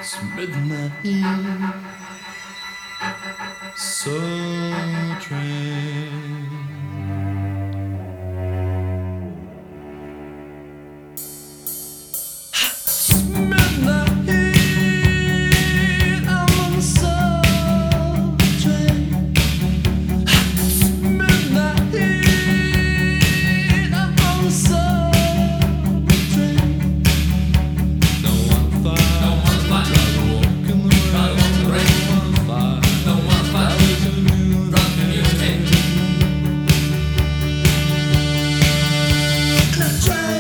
It's midnight, Soul Train. It's midnight, I'm on the Soul Train. It's midnight, I'm on the Soul Train. No one fight, no one fight. Drive a walk in the rain. No one fight, no one fight. Rock the music. And I try.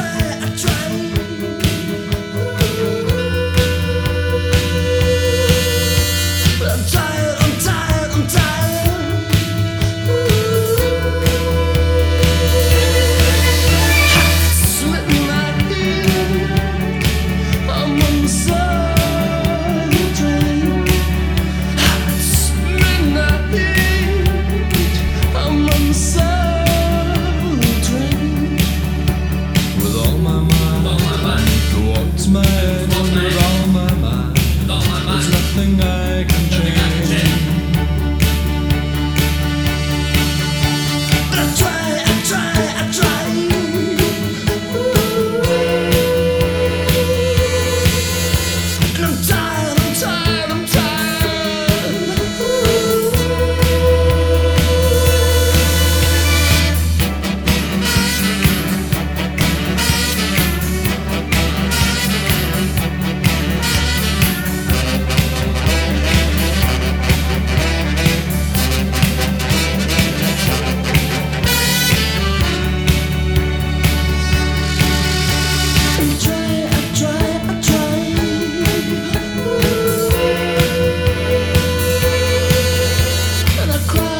But I'm tired. It's midnight, I'm on the Soul Train. It's midnight, I'm on the Soul Train. With all my mind, go up to my head. With all my mind, there's nothing I can change. But I try. And I'm tired. And I cry.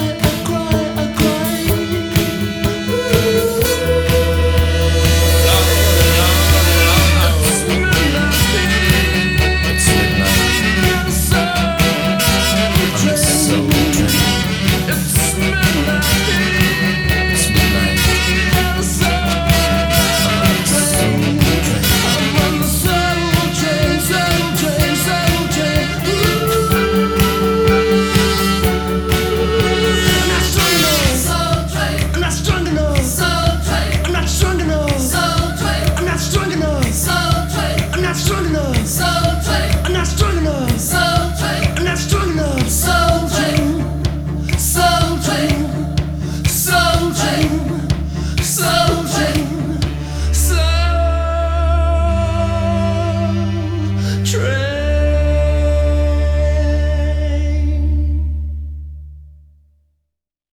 It's midnight, Soul Train. It's midnight, I'm on the Soul Train. I'm not strong enough. I'm not strong enough. I'm not strong enough. I'm not strong enough. I'm not strong enough. I'm not strong enough. Soul Train.